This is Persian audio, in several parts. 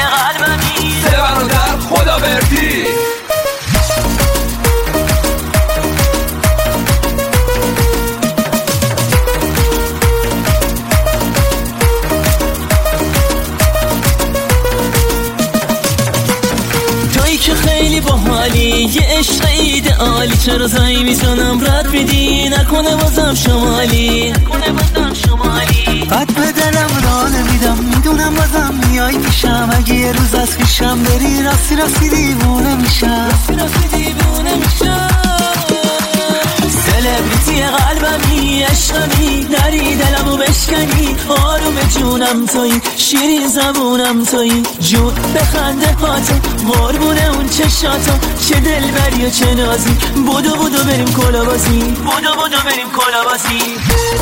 قلبمی سه برادر خدا بردی. که خیلی باحالی یه عشق ایدئالی، چرا زنگ میزنم رد میدی؟ نکنه بازم شمالی قد به دلم را نمیدم، میدونم بازم میای پیشم، اگه یه روز از پیشم بری راستی راستی دیوونه میشم. سلبریتی قلبمی عشقمی، نری دلمو بشکنی، آروم جونم تویی، شیرین زبونم تویی، جون بخنده هاتو، قربونه اون چشاتو، چه دلبری و چه نازی، بودو بریم کلابازی، بودو بریم کلابازی.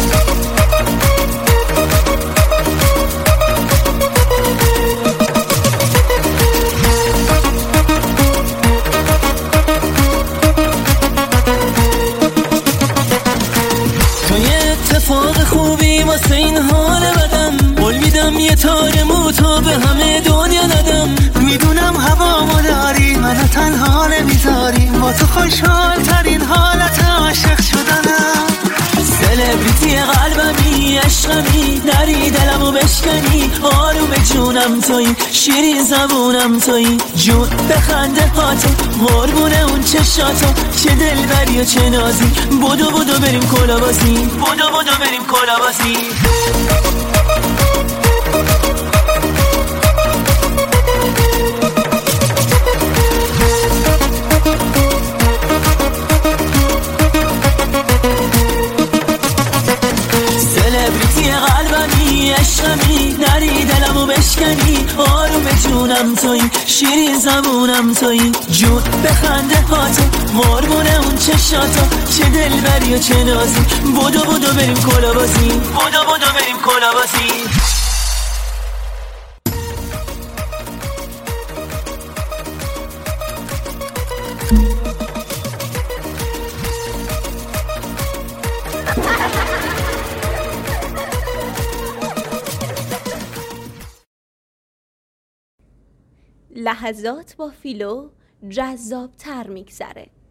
اتفاق خوبی واسه این حال بدم، قول میدم یه تار موتو به همه دنیا ندم. میدونم هوامو داری، منو تنها نمیذاری، با تو خوشحال ترین حالت عاشق شدنم. سلبریتی قلبمی عشقمی، نری دلمو بشکنی، آروم جونم تویی، شیرین زبونم تویی، جون بخنده هاتو، قربونه اون چشاتو، چه دلبری و چه نازی، بودو بریم کلابازی، بودو بریم کلابازی. سلبریتی قلبمی عشقمی، نری دلمو بشکنی، آروم جونم تویی، شیرین زبونم تویی، جون بخنده هاتو، قربونه اون چشاتو، چه دلبری و چه نازی، بودو بریم کلابازی، بودو بریم کلابازی. لحظات با فیلو جذاب تر میگذره.